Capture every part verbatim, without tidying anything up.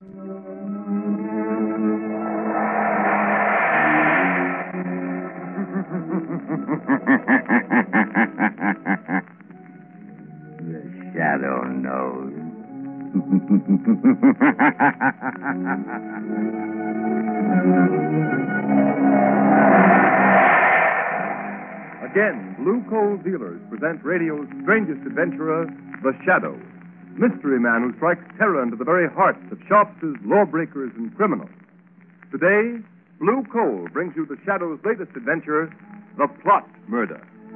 The shadow knows. Again, Blue Coal Dealers present radio's strangest adventurer, The Shadow, mystery man who strikes terror into the very hearts of shopsters, lawbreakers, and criminals. Today, Blue Coal brings you The Shadow's latest adventure, The Plot Murder.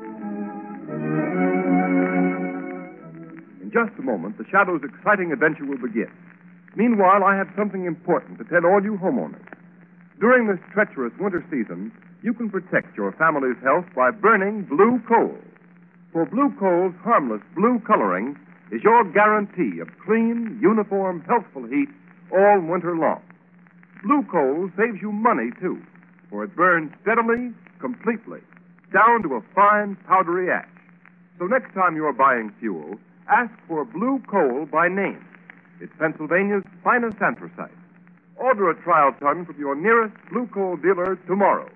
In just a moment, The Shadow's exciting adventure will begin. Meanwhile, I have something important to tell all you homeowners. During this treacherous winter season, you can protect your family's health by burning blue coal. For blue coal's harmless blue coloring is your guarantee of clean, uniform, healthful heat all winter long. Blue coal saves you money, too, for it burns steadily, completely, down to a fine, powdery ash. So next time you're buying fuel, ask for blue coal by name. It's Pennsylvania's finest anthracite. Order a trial ton from your nearest blue coal dealer tomorrow.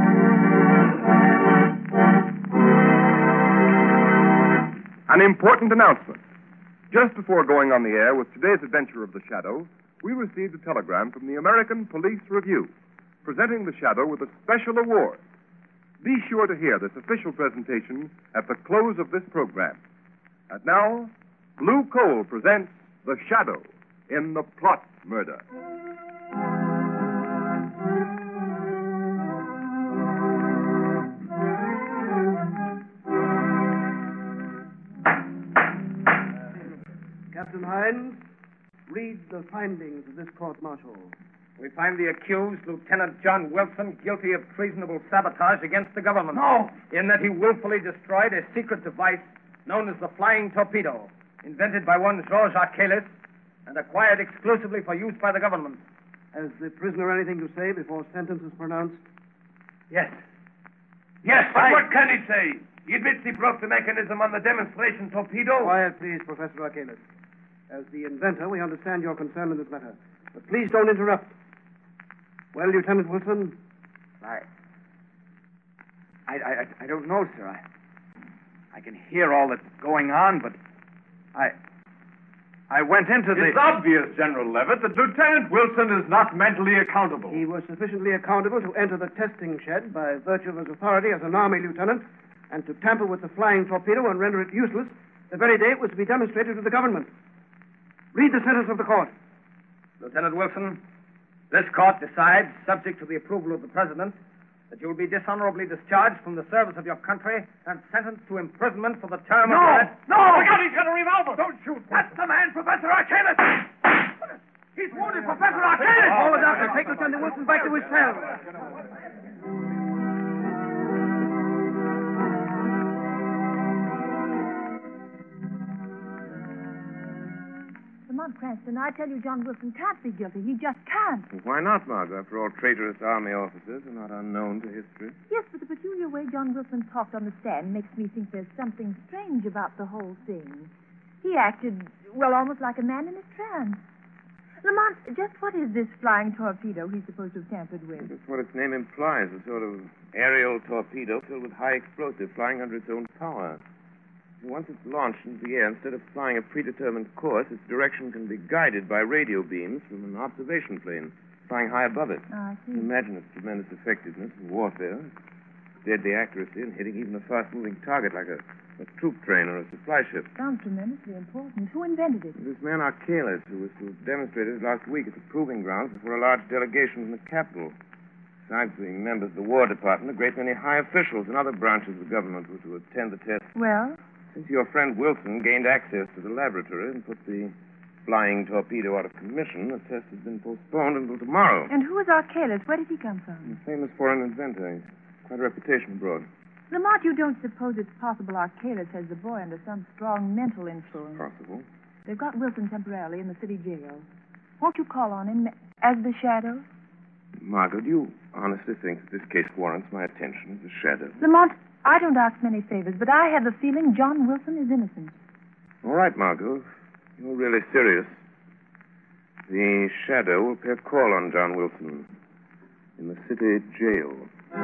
An important announcement. Just before going on the air with today's adventure of The Shadow, we received a telegram from the American Police Review, presenting The Shadow with a special award. Be sure to hear this official presentation at the close of this program. And now, Blue Coal presents The Shadow in The Plot Murder. Captain Hines, read the findings of this court-martial. We find the accused, Lieutenant John Wilson, guilty of treasonable sabotage against the government. No! In that he willfully destroyed a secret device known as the flying torpedo, invented by one Georges Archelis and acquired exclusively for use by the government. Has the prisoner anything to say before sentence is pronounced? Yes. Yes, but I... what can he say? He admits he broke the mechanism on the demonstration torpedo. Quiet, please, Professor Archelis. As the inventor, we understand your concern in this matter. But please don't interrupt. Well, Lieutenant Wilson? I... I, I, I don't know, sir. I, I can hear all that's going on, but I... I went into the... It's obvious, General Levitt, that Lieutenant Wilson is not mentally accountable. He was sufficiently accountable to enter the testing shed by virtue of his authority as an Army lieutenant and to tamper with the flying torpedo and render it useless the very day it was to be demonstrated to the government. Read the sentence of the court. Lieutenant Wilson, this court decides, subject to the approval of the President, that you will be dishonorably discharged from the service of your country and sentenced to imprisonment for the term No! of your... No! Look out, he's got a revolver! Don't shoot! That's the man, Professor Archelis! He's wounded, Professor Archelis! Call the doctor. Take Lieutenant Wilson back to his cell. Lamont Cranston, I tell you, John Wilson can't be guilty. He just can't. Why not, Margot? After all, traitorous Army officers are not unknown to history. Yes, but the peculiar way John Wilson talked on the stand makes me think there's something strange about the whole thing. He acted, well, almost like a man in a trance. Lamont, just what is this flying torpedo he's supposed to have tampered with? That's what its name implies, a sort of aerial torpedo filled with high explosive flying under its own power. Once it's launched into the air, instead of flying a predetermined course, its direction can be guided by radio beams from an observation plane flying high above it. Oh, I see. Imagine its tremendous effectiveness in warfare, deadly accuracy in hitting even a fast-moving target like a, a troop train or a supply ship. Sounds tremendously important. Who invented it? This man Archelis, who was to have demonstrated it last week at the proving grounds before a large delegation from the capital. Besides being members of the War Department, a great many high officials and other branches of the government were to attend the test. Well? Since your friend Wilson gained access to the laboratory and put the flying torpedo out of commission, the test has been postponed until tomorrow. And who is Archelis? Where did he come from? He's a famous foreign inventor. He's quite a reputation abroad. Lamont, you don't suppose it's possible Archelis has the boy under some strong mental influence? Possible. They've got Wilson temporarily in the city jail. Won't you call on him as the Shadow? Margot, do you honestly think that this case warrants my attention as the Shadow? Lamont, I don't ask many favors, but I have the feeling John Wilson is innocent. All right, Margot. If you're really serious. The Shadow will pay a call on John Wilson in the city jail.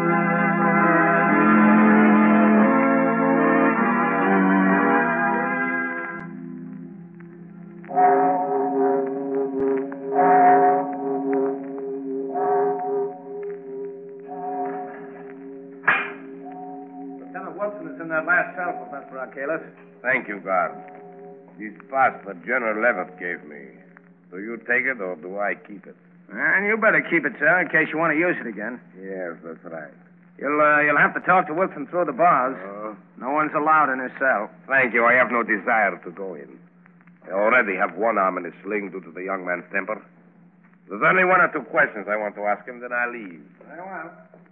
Lieutenant Wilson is in that last cell, Professor Arcalis. Thank you, guard. This pass that General Levitt gave me. Do you take it or do I keep it? And you better keep it, sir, in case you want to use it again. Yes, that's right. You'll uh, you'll have to talk to Wilson through the bars. Uh, No one's allowed in his cell. thank you. I have no desire to go in. I already have one arm in a sling due to the young man's temper. There's only one or two questions I want to ask him, then I'll leave. Very well.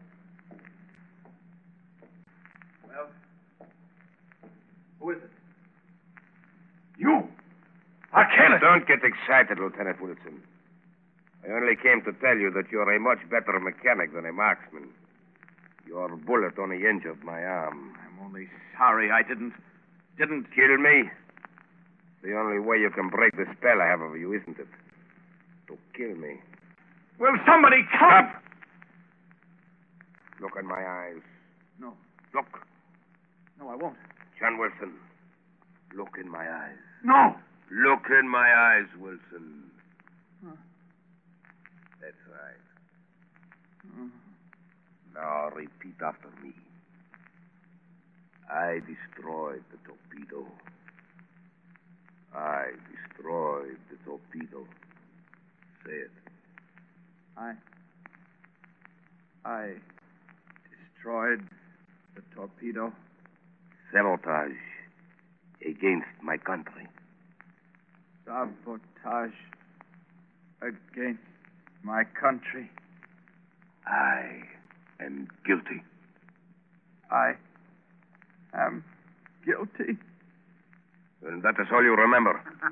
Well, who is it? You! Arcalis! Don't get excited, Lieutenant Wilson. I only came to tell you that you're a much better mechanic than a marksman. Your bullet only injured my arm. I'm only sorry I didn't... didn't... Kill me? The only way you can break the spell I have over you, isn't it? To kill me. Will somebody come? Stop! Look in my eyes. No. Look. No, I won't. John Wilson. Look in my eyes. No. Look in my eyes, Wilson. Huh. That's right. Uh, Now repeat after me. I destroyed the torpedo. I destroyed the torpedo. Say it. I... I destroyed the torpedo. Sabotage against my country. Sabotage against my country. I am guilty. I am guilty. And that is all you remember.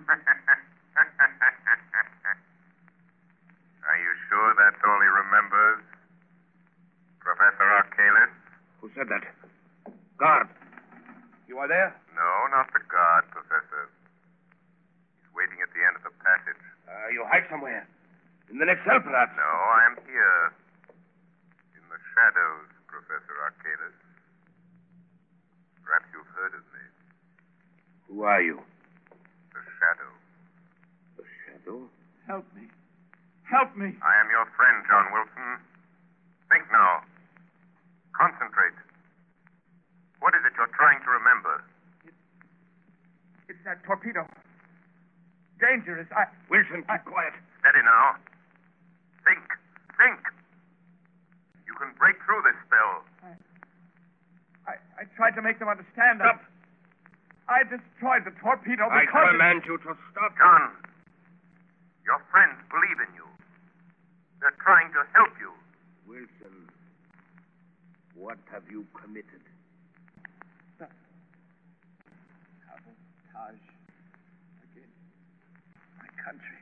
Are you sure that's all he remembers? Professor Arcalis? Who said that? Guard. You are there? No, not the guard, Professor. He's waiting at the end of the passage. Uh, you hide somewhere. In the next cell, perhaps. No, I'm here. In the shadows, Professor Arcalis. Perhaps you've heard of me. Who are you? The Shadow. The Shadow? Help me. Help me. I am your friend, John Wilson. Think now. Concentrate. What is it you're trying to remember? It's that torpedo. Dangerous. I... Wilson, keep quiet. Steady now. Think. Think. You can break through this spell. I, I tried to make them understand Stop. that I destroyed the torpedo I because... it- command you to stop. John, your friends believe in you. They're trying to help you. Wilson, what have you committed? Sabotage against my country.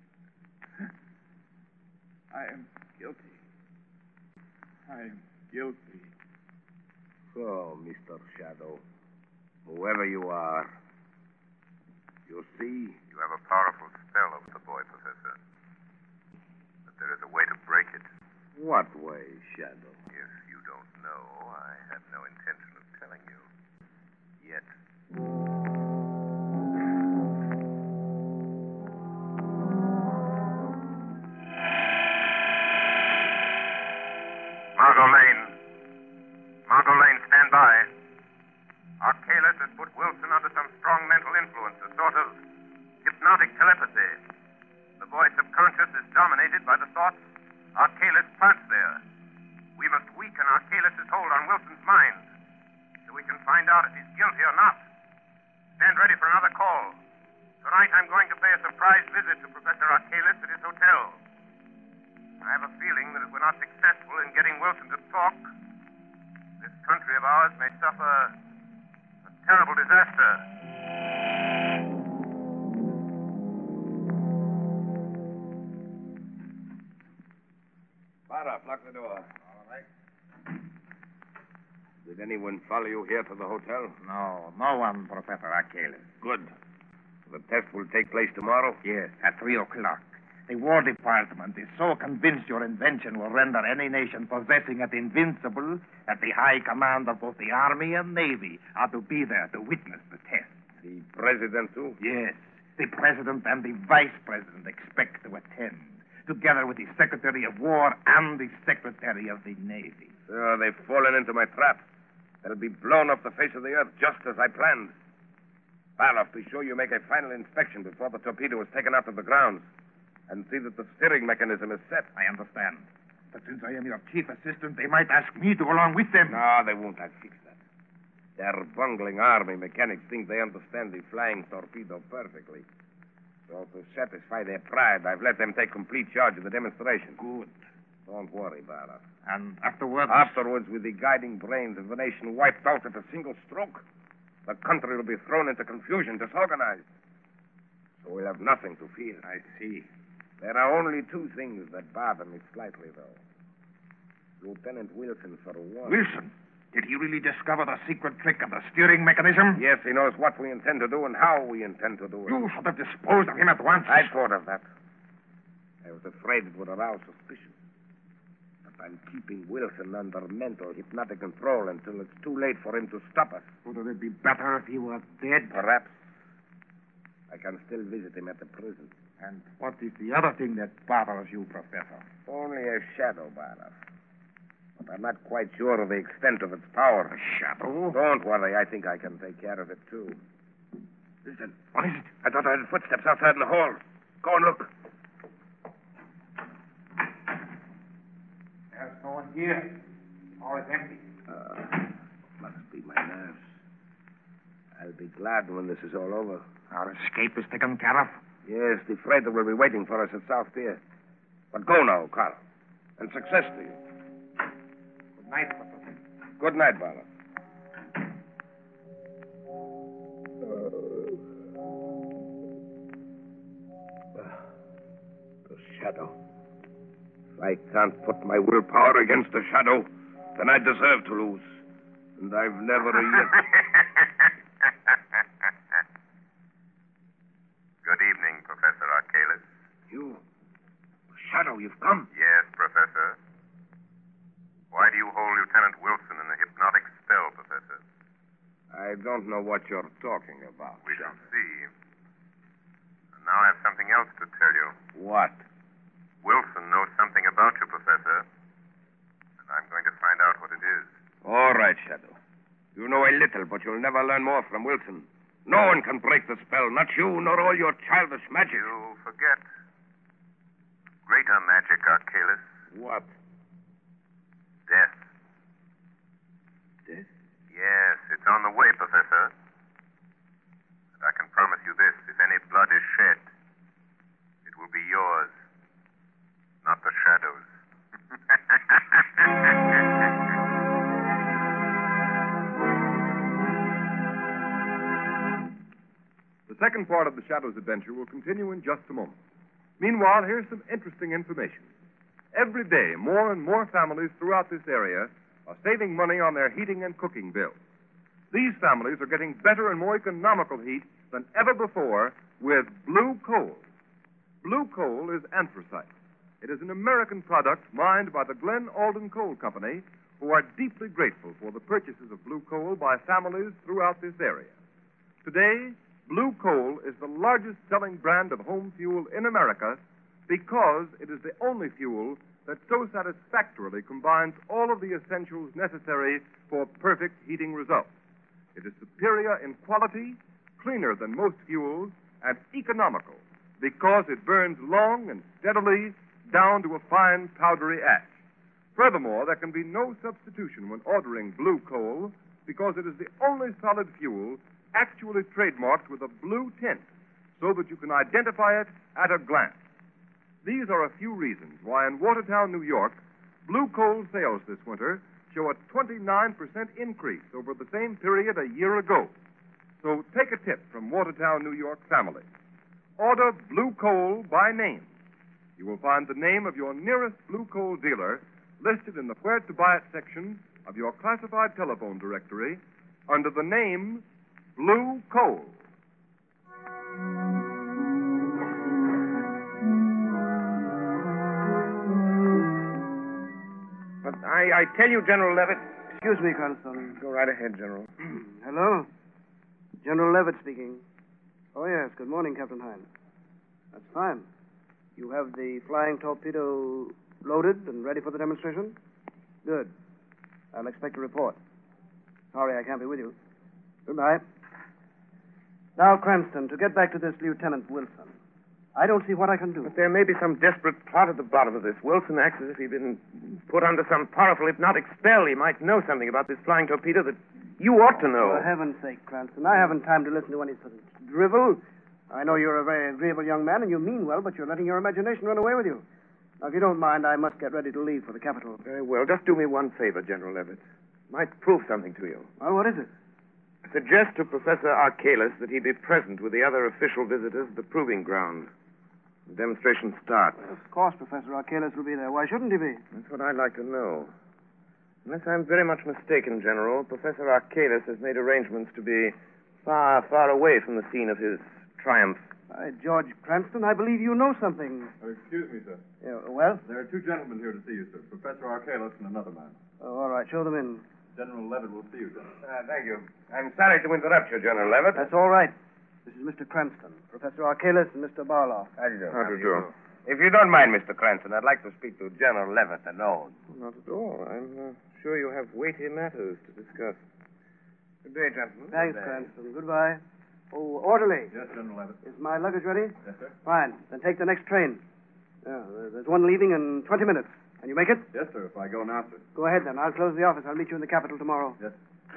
I am guilty. I am guilty. So, Mister Shadow, whoever you are, you see, You have a powerful spell over the boy, Professor. But there is a way to break it. what way, Shadow? If you don't know, I have no intention of telling you. Yet. Margot Lane. Margot Lane, stand by. Arcalis has put Wilson under some strong mental influence, a sort of hypnotic telepathy. The boy's subconscious is dominated by the thoughts Arcalis plants there. We must weaken Arcalis' hold on Wilson's mind so we can find out if he's guilty or not. Stand ready for another call. Tonight I'm going to pay a surprise visit to Professor Arcalis at his hotel. I have a feeling that if we're not successful in getting Wilson to talk, this country of ours may suffer a terrible disaster. Barra, lock the door. All right. Did anyone follow you here to the hotel? No, no one, Professor Arcalis. Good. The test will take place tomorrow? Yes, at three o'clock. The War Department is so convinced your invention will render any nation possessing it invincible that the high command of both the Army and Navy are to be there to witness the test. The president, too? Yes. The President and the Vice President expect to attend, together with the Secretary of War and the Secretary of the Navy. So they've fallen into my trap. They'll be blown off the face of the earth just as I planned. Barloff, be sure you make a final inspection before the torpedo is taken out of the grounds. And see that the steering mechanism is set. I understand. But since I am your chief assistant, they might ask me to go along with them. No, they won't. I'll fix that. Their bungling army mechanics think they understand the flying torpedo perfectly. So to satisfy their pride, I've let them take complete charge of the demonstration. Good. Don't worry, Barloff. And afterwards? Afterwards, with the guiding brains of the nation wiped out at a single stroke, the country will be thrown into confusion, disorganized. So we'll have nothing to fear. I see. There are only two things that bother me slightly, though. Lieutenant Wilson, for one. Wilson? Did he really discover the secret trick of the steering mechanism? Yes, he knows what we intend to do and how we intend to do it. You should have disposed of him at once. I thought of that. I was afraid it would arouse suspicion. But I'm keeping Wilson under mental hypnotic control until it's too late for him to stop us. Would it be better if he were dead? Perhaps. I can still visit him at the prison. And what is the other thing that bothers you, Professor? Only a shadow, Barloff. But I'm not quite sure of the extent of its power. A shadow? Don't worry. I think I can take care of it, too. Listen. What is it? I thought I heard footsteps outside in the hall. Go and look. There's no one here. All is empty. Uh, must be my nerves. I'll be glad when this is all over. Our escape is taken care of? Yes, the freighter will be waiting for us at South Pier. But go now, Carl. And success to you. Good night, Professor. Good night, Barloff. The shadow. If I can't put my willpower against the shadow, then I deserve to lose. And I've never yet... Good evening, Professor Archalis. You... Shadow, you've come. Yes, Professor. Why do you hold Lieutenant Wilson in a hypnotic spell, Professor? I don't know what you're talking about. We shall see. And now I have something else to tell you. What? Wilson knows something about you, Professor. And I'm going to find out what it is. All right, Shadow. You know a little, but you'll never learn more from Wilson. No one can break the spell, not you, nor all your childish magic. You forget. Greater magic, Archalis. What? Death. Death? Yes, it's on the way, Professor. And I can promise you this, if any blood is shed, it will be yours, not the Shadow's. The second part of the Shadow's adventure will continue in just a moment. Meanwhile, here's some interesting information. Every day, more and more families throughout this area are saving money on their heating and cooking bills. These families are getting better and more economical heat than ever before with Blue Coal. Blue Coal is anthracite. It is an American product mined by the Glen Alden Coal Company, who are deeply grateful for the purchases of Blue Coal by families throughout this area. Today, Blue Coal is the largest selling brand of home fuel in America because it is the only fuel that so satisfactorily combines all of the essentials necessary for perfect heating results. It is superior in quality, cleaner than most fuels, and economical because it burns long and steadily down to a fine powdery ash. Furthermore, there can be no substitution when ordering Blue Coal because it is the only solid fuel actually trademarked with a blue tint so that you can identify it at a glance. These are a few reasons why in Watertown, New York, Blue Coal sales this winter show a twenty-nine percent increase over the same period a year ago. So take a tip from Watertown, New York family. Order Blue Coal by name. You will find the name of your nearest Blue Coal dealer listed in the Where to Buy It section of your classified telephone directory under the name Blue Coal. I, I tell you, General Levitt. Excuse me, Cranston. Go right ahead, General. Hello? General Levitt speaking. Oh, yes. Good morning, Captain Hine. That's fine. You have the flying torpedo loaded and ready for the demonstration? Good. I'll expect a report. Sorry I can't be with you. Goodbye. Now, Cranston, to get back to this Lieutenant Wilson, I don't see what I can do. But there may be some desperate plot at the bottom of this. Wilson acts as if he'd been put under some powerful hypnotic spell. He might know something about this flying torpedo that you ought to know. For heaven's sake, Cranston, I haven't time to listen to any sort of drivel. I know you're a very agreeable young man, and you mean well, but you're letting your imagination run away with you. Now, if you don't mind, I must get ready to leave for the capital. Very well. Just do me one favor, General Levitt. Might prove something to you. Well, what is it? Suggest to Professor Archalis that he be present with the other official visitors at the proving ground. The demonstration starts. Well, of course, Professor Archalis will be there. Why shouldn't he be? That's what I'd like to know. Unless I'm very much mistaken, General, Professor Archalis has made arrangements to be far, far away from the scene of his triumph. By George Cranston, I believe you know something. Oh, excuse me, sir. Yeah, well? There are two gentlemen here to see you, sir. Professor Archalis and another man. Oh, all right. Show them in. General Levitt will see you, sir. Uh, thank you. I'm sorry to interrupt you, General Levitt. That's all right. This is Mister Cranston, Professor Archalis, and Mister Barlow. How do you do? How do you do? If you don't mind, Mister Cranston, I'd like to speak to General Levitt alone. Not at all. I'm uh, sure you have weighty matters to discuss. Good day, gentlemen. Thanks, Good day. Cranston. Goodbye. Oh, orderly. Yes, General Levitt. Is my luggage ready? Yes, sir. Fine. Then take the next train. Yeah, there's one leaving in twenty minutes. Can you make it? Yes, sir, if I go now, sir. Go ahead, then. I'll close the office. I'll meet you in the capital tomorrow. Yes.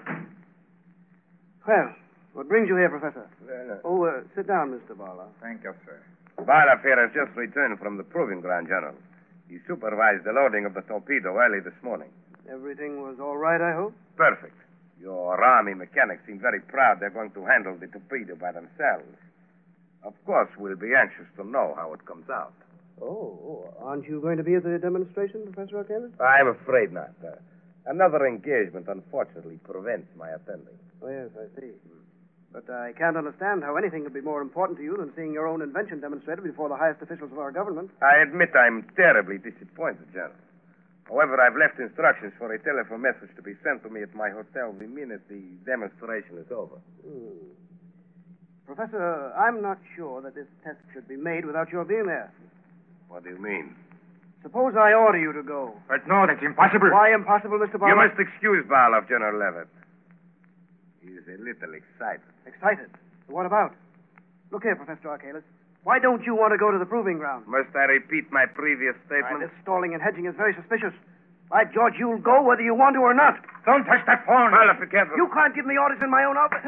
Well, what brings you here, Professor? Well, uh, Oh, uh, sit down, Mister Barlow. Thank you, sir. Barlow here has just returned from the proving ground, General. He supervised the loading of the torpedo early this morning. Everything was all right, I hope? Perfect. Your army mechanics seem very proud they're going to handle the torpedo by themselves. Of course, we'll be anxious to know how it comes out. Oh, oh, aren't you going to be at the demonstration, Professor Archalis? I'm afraid not. Uh, another engagement, unfortunately, prevents my attending. Oh, yes, I see. But I can't understand how anything could be more important to you than seeing your own invention demonstrated before the highest officials of our government. I admit I'm terribly disappointed, General. However, I've left instructions for a telephone message to be sent to me at my hotel the minute the demonstration is over. Hmm. Professor, I'm not sure that this test should be made without your being there. What do you mean? Suppose I order you to go. But no, that's impossible. Why impossible, Mister Barlow? You must excuse Barlow, General Levitt. He is a little excited. Excited? What about? Look here, Professor Archalis. Why don't you want to go to the proving ground? Must I repeat my previous Why, statement? this stalling and hedging is very suspicious. By George, you'll go whether you want to or not. Don't touch that phone. Barlow, be careful. You can't give me orders in my own office.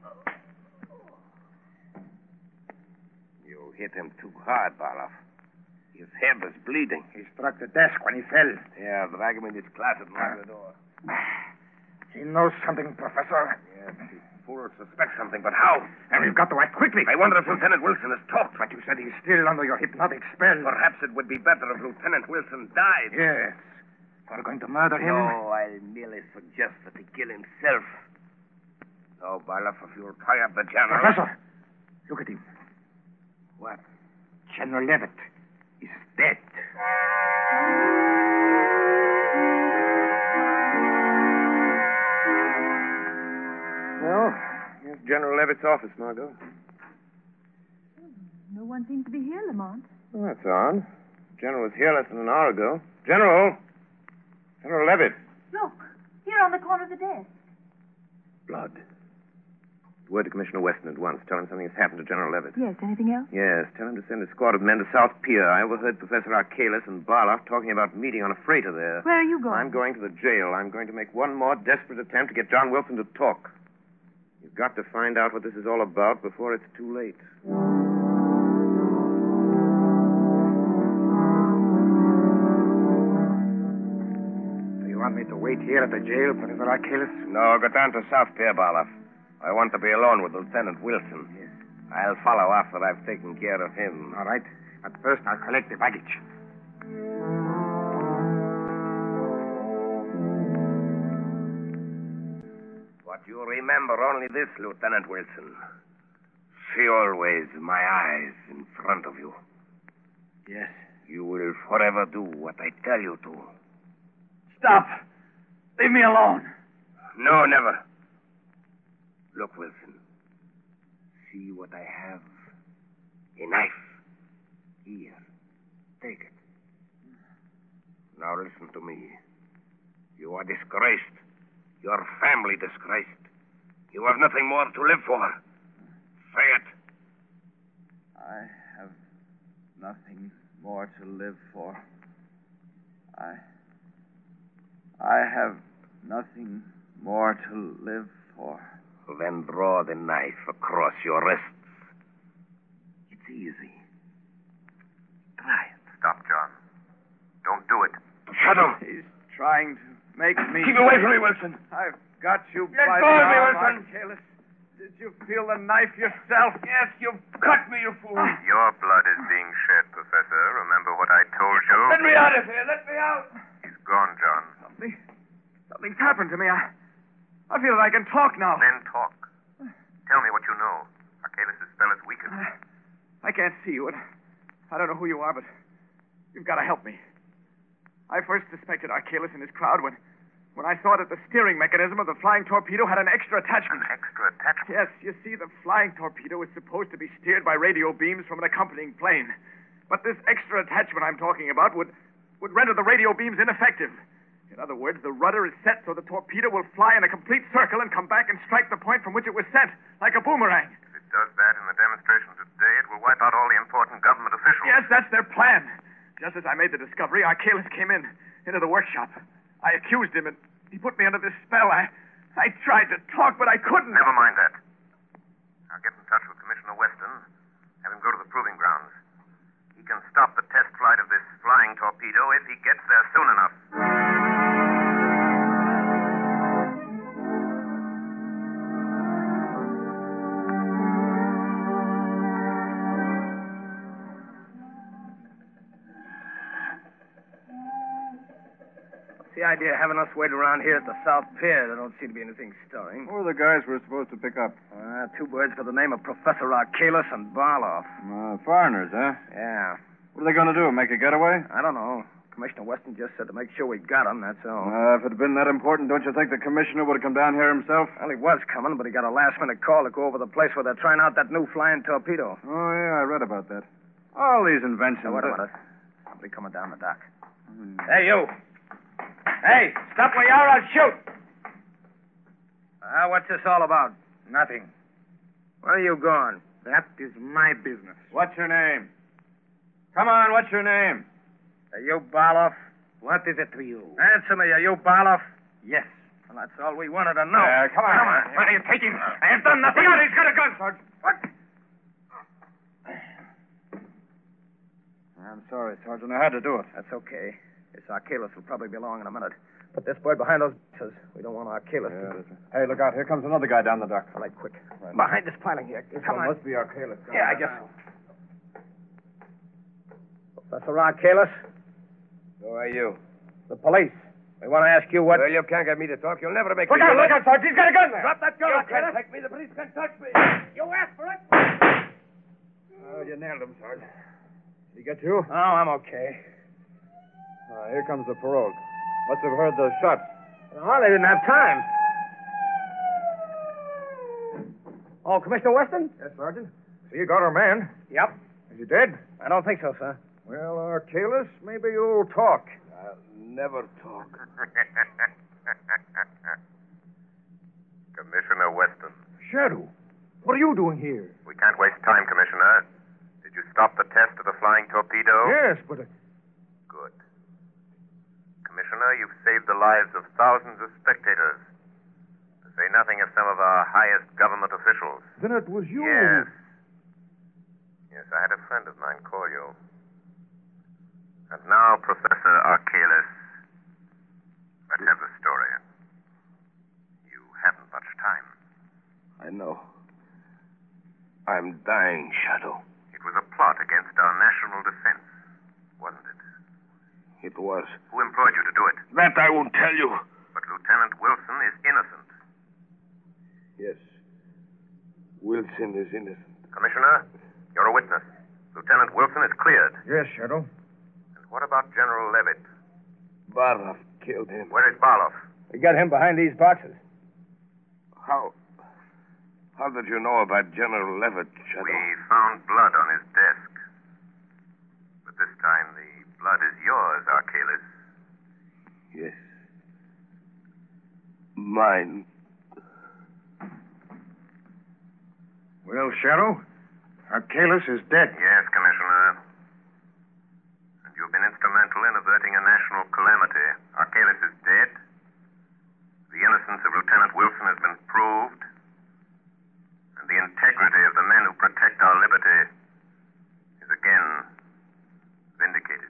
You hit him too hard, Barlow. His head was bleeding. He struck the desk when he fell. Yeah, drag him in his closet and lock the door. He knows something, Professor. Yes, he full suspects something, but how? And we've got to act quickly. I wonder if Lieutenant Wilson has talked. But you said he's still under your hypnotic spell. Perhaps it would be better if Lieutenant Wilson died. Yes. We're going to murder him. No, I'll merely suggest that he kill himself. No, Barlow, if you'll tie up the general... Professor, look at him. What? General Levitt is dead. Well, here's General Levitt's office, Margot. No one seems to be here, Lamont. Well, that's odd. General was here less than an hour ago. General! General Levitt. Look, here on the corner of the desk. Blood. Word to Commissioner Weston at once. Tell him something has happened to General Levitt. Yes, anything else? Yes, tell him to send a squad of men to South Pier. I overheard Professor Archalis and Barlow talking about meeting on a freighter there. Where are you going? I'm going to the jail. I'm going to make one more desperate attempt to get John Wilson to talk. You've got to find out what this is all about before it's too late. Do you want me to wait here at the jail, Professor Archalis? No, go down to South Pier, Barlow. I want to be alone with Lieutenant Wilson. Yes. I'll follow after I've taken care of him. All right. But first, I'll collect the baggage. But you remember only this, Lieutenant Wilson. See always my eyes in front of you. Yes. You will forever do what I tell you to. Stop. Leave me alone. No, never. Look, Wilson. See what I have? A knife. Here. Take it. Now listen to me. You are disgraced. Your family disgraced. You have nothing more to live for. Say it. I have nothing more to live for. I... I have nothing more to live for. Then draw the knife across your wrists. It's easy. Try it. Stop, John. Don't do it. Shadow! He's trying to make me... Keep away from me, Wilson. I've got you Let by go the of me, arm, Wilson. Archelaus. Did you feel the knife yourself? Yes, you've cut me, you fool. Your blood is being shed, Professor. Remember what I told you? Let me out of here. Let me out. He's gone, John. Something... Something's happened to me. I... I feel that I can talk now. Then talk. Tell me what you know. Archelaus' spell is weakened. I, I can't see you, and I don't know who you are, but you've got to help me. I first suspected Archelaus and his crowd when, when I saw that the steering mechanism of the flying torpedo had an extra attachment. An extra attachment? Yes, you see, the flying torpedo is supposed to be steered by radio beams from an accompanying plane. But this extra attachment I'm talking about would, would render the radio beams ineffective. In other words, the rudder is set so the torpedo will fly in a complete circle and come back and strike the point from which it was sent, like a boomerang. If it does that in the demonstration today, it will wipe out all the important government officials. Yes, that's their plan. Just as I made the discovery, Archelaus came in, into the workshop. I accused him, and he put me under this spell. I, I tried to talk, but I couldn't. Never mind that. I'll get in touch with Commissioner Weston, have him go to the proving grounds. He can stop the test flight of this flying torpedo if he gets there soon enough. What's the idea of having us wait around here at the South Pier? There don't seem to be anything stirring. Who are the guys we're supposed to pick up? Uh, two birds by the name of Professor Archelaus and Barloff. Uh, foreigners, huh? Yeah. What are they going to do, make a getaway? I don't know. Commissioner Weston just said to make sure we got them, that's all. Uh, if it had been that important, don't you think the commissioner would have come down here himself? Well, he was coming, but he got a last-minute call to go over the place where they're trying out that new flying torpedo. Oh, yeah, I read about that. All these inventions... Now, wait a minute. Somebody coming down the dock. Mm. Hey, you. Hey, stop where you are, I'll shoot. Ah, uh, what's this all about? Nothing. Where are you going? That is my business. What's your name? Come on, what's your name? Are you Barloff? What is it to you? Answer me. Are you Barloff? Yes. Well, that's all we wanted to know. Uh, come on. Come on. Why do you take him? I have done nothing. Look out, he's got a gun, Sergeant. What? I'm sorry, Sergeant. I had to do it. That's okay. This Archelaus will probably be along in a minute. Put this boy behind those boxes. We don't want Archelaus Yeah, to... that's right. Hey, look out. Here comes another guy down the dock. All right, quick. Right. Behind this piling here. This Come one on. must be Archelaus. Yeah, I guess so. Professor Archelaus? Who are you? The police. We want to ask you what... Well, you can't get me to talk. You'll never make Look me... out, look out, Sergeant. He's got a gun there. Drop that gun, You Archelaus. can't take me. The police can touch me. You asked for it. Oh, you nailed him, Sergeant. Did he get you? Oh, I'm okay. Uh, here comes the parole. Must have heard the shots. Oh, they didn't have time. Oh, Commissioner Weston? Yes, Sergeant. So you got our man. Yep. Is he dead? I don't think so, sir. Well, Archelaus, maybe you'll talk. I'll never talk. Commissioner Weston. Shadow, what are you doing here? We can't waste time, Commissioner. Did you stop the test of the flying torpedo? Yes, but... Uh... Good. Commissioner, you've saved the lives of thousands of spectators. To say nothing of some of our highest government officials. Then it was you. Yes. Yes, I had a friend of mine call you. And now, Professor Archelaus, let's have the story. You haven't much time. I know. I'm dying, Shadow. It was a plot against our national defense, wasn't it? It was. Who employed you to do it? That I won't tell you. But Lieutenant Wilson is innocent. Yes. Wilson is innocent. Commissioner, you're a witness. Lieutenant Wilson is cleared. Yes, Shadow. And what about General Levitt? Barloff killed him. Where is Barloff? We got him behind these boxes. How... How did you know about General Levitt, Shadow? We found blood on his desk. But this time the blood is yours, Archelaus. Yes. Mine. Well, Shadow, Archelaus is dead. Yes, Commissioner. And you've been instrumental in averting a national calamity. Archelaus is dead. The innocence of Lieutenant Wilson has been proved. And the integrity of the men who protect our liberty is again vindicated.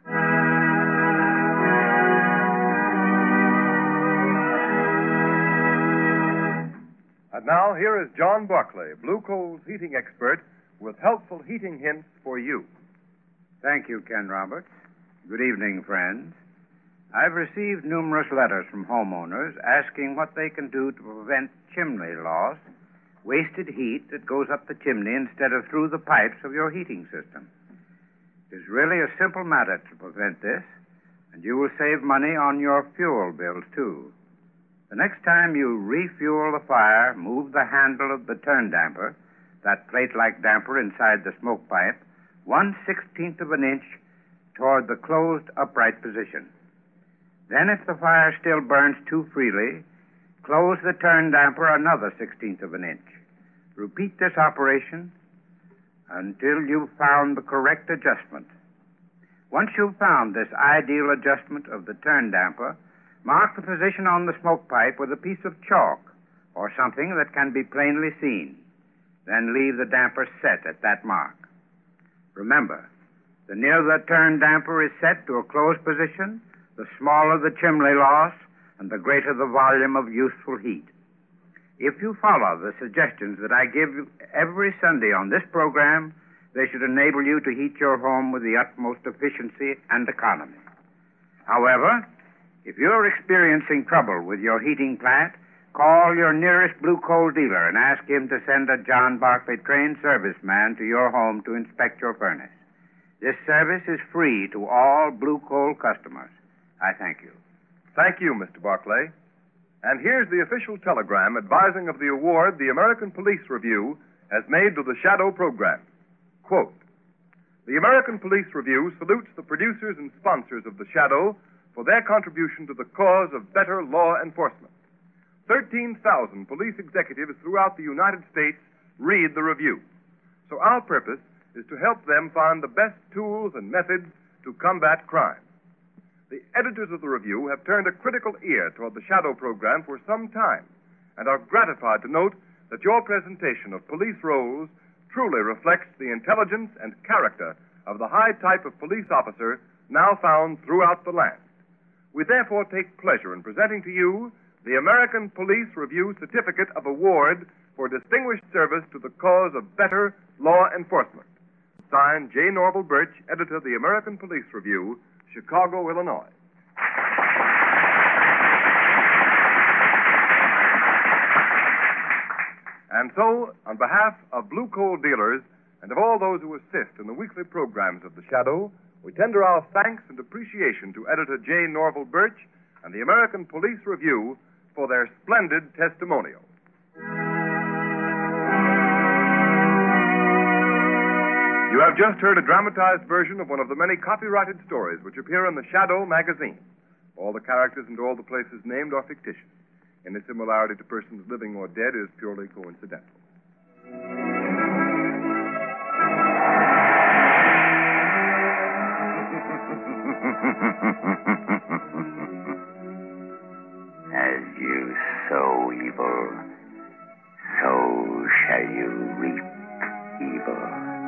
And now, here is John Barclay, Blue Coal's heating expert, with helpful heating hints for you. Thank you, Ken Roberts. Good evening, friends. I've received numerous letters from homeowners asking what they can do to prevent chimney loss, wasted heat that goes up the chimney instead of through the pipes of your heating system. It is really a simple matter to prevent this, and you will save money on your fuel bills, too. The next time you refuel the fire, move the handle of the turn damper, that plate-like damper inside the smoke pipe, one sixteenth of an inch toward the closed upright position. Then, if the fire still burns too freely, close the turn damper another sixteenth of an inch. Repeat this operation until you've found the correct adjustment. Once you've found this ideal adjustment of the turn damper, mark the position on the smoke pipe with a piece of chalk or something that can be plainly seen. Then leave the damper set at that mark. Remember, the nearer the turn damper is set to a closed position, the smaller the chimney loss and the greater the volume of useful heat. If you follow the suggestions that I give you every Sunday on this program, they should enable you to heat your home with the utmost efficiency and economy. However, if you're experiencing trouble with your heating plant, call your nearest Blue Coal dealer and ask him to send a John Barclay trained serviceman to your home to inspect your furnace. This service is free to all Blue Coal customers. I thank you. Thank you, Mister Barclay. And here's the official telegram advising of the award the American Police Review has made to the Shadow program. Quote, "The American Police Review salutes the producers and sponsors of the Shadow for their contribution to the cause of better law enforcement. thirteen thousand police executives throughout the United States read the review. So our purpose is to help them find the best tools and methods to combat crime. The editors of the review have turned a critical ear toward the Shadow program for some time and are gratified to note that your presentation of police roles truly reflects the intelligence and character of the high type of police officer now found throughout the land. We therefore take pleasure in presenting to you the American Police Review Certificate of Award for Distinguished Service to the Cause of Better Law Enforcement. Signed, J. Norval Birch, editor of the American Police Review, Chicago, Illinois." And so, on behalf of Blue Coal dealers and of all those who assist in the weekly programs of The Shadow, we tender our thanks and appreciation to editor J. Norval Birch and the American Police Review for their splendid testimonial. You have just heard a dramatized version of one of the many copyrighted stories which appear in The Shadow magazine. All the characters and all the places named are fictitious. Any similarity to persons living or dead is purely coincidental. As you sow evil, so shall you reap evil.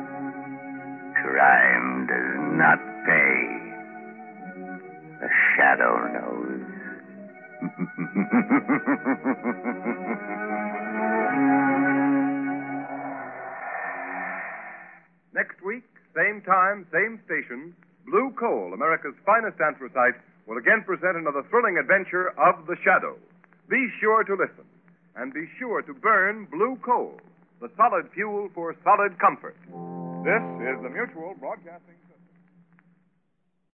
Crime does not pay. The Shadow knows. Next week, same time, same station, Blue Coal, America's finest anthracite, will again present another thrilling adventure of The Shadow. Be sure to listen, and be sure to burn Blue Coal, the solid fuel for solid comfort. This is the Mutual Broadcasting